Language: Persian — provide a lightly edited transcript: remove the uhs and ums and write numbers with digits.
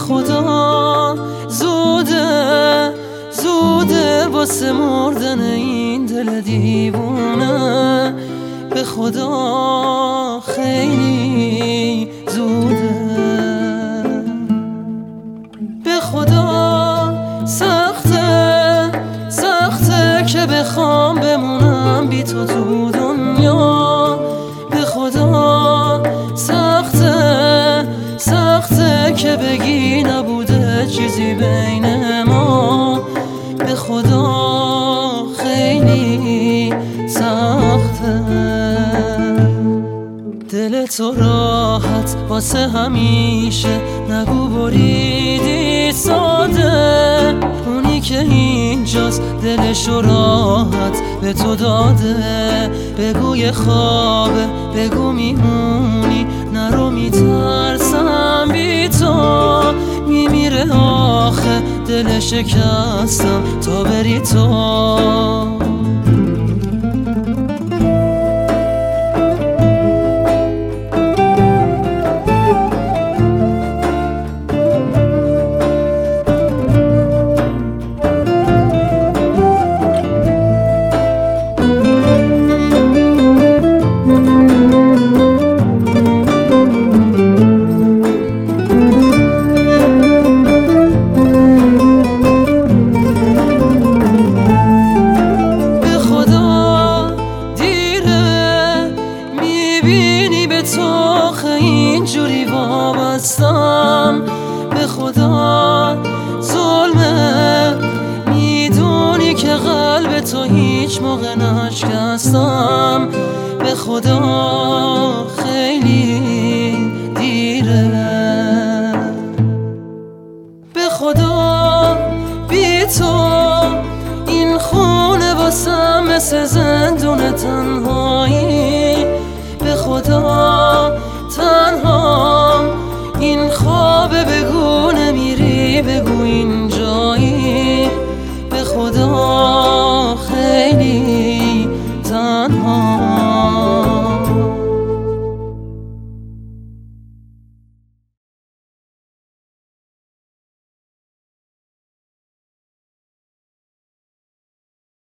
خدا زوده زوده واسه مردن این دل دیوونه، به خدا خیلی زوده، به خدا سخته سخته که بخوام بمونم بی تو تو دنیا، به خدا سخته سخته که بگی نبوده چیزی بین ما، به خدا خیلی سخته. دل تو راحت واسه همیشه نگو بریدی ساده، اونی که اینجاست دلشو راحت به تو داده، بگو یه خوابه بگو میمونی نرو میترسم بی تو، میمیره آخه دل شکستم تا بری تو. اینجوری وابستم به خدا ظلمه، میدونی که قلب تو هیچ موقع نشکستم، به خدا خیلی دیره، به خدا بی تو این خونه واسم مثل زندون تنهایی، به خدا تنهام این خوابه بگو نمیری بگو اینجایی، به خدا خیلی تنهام.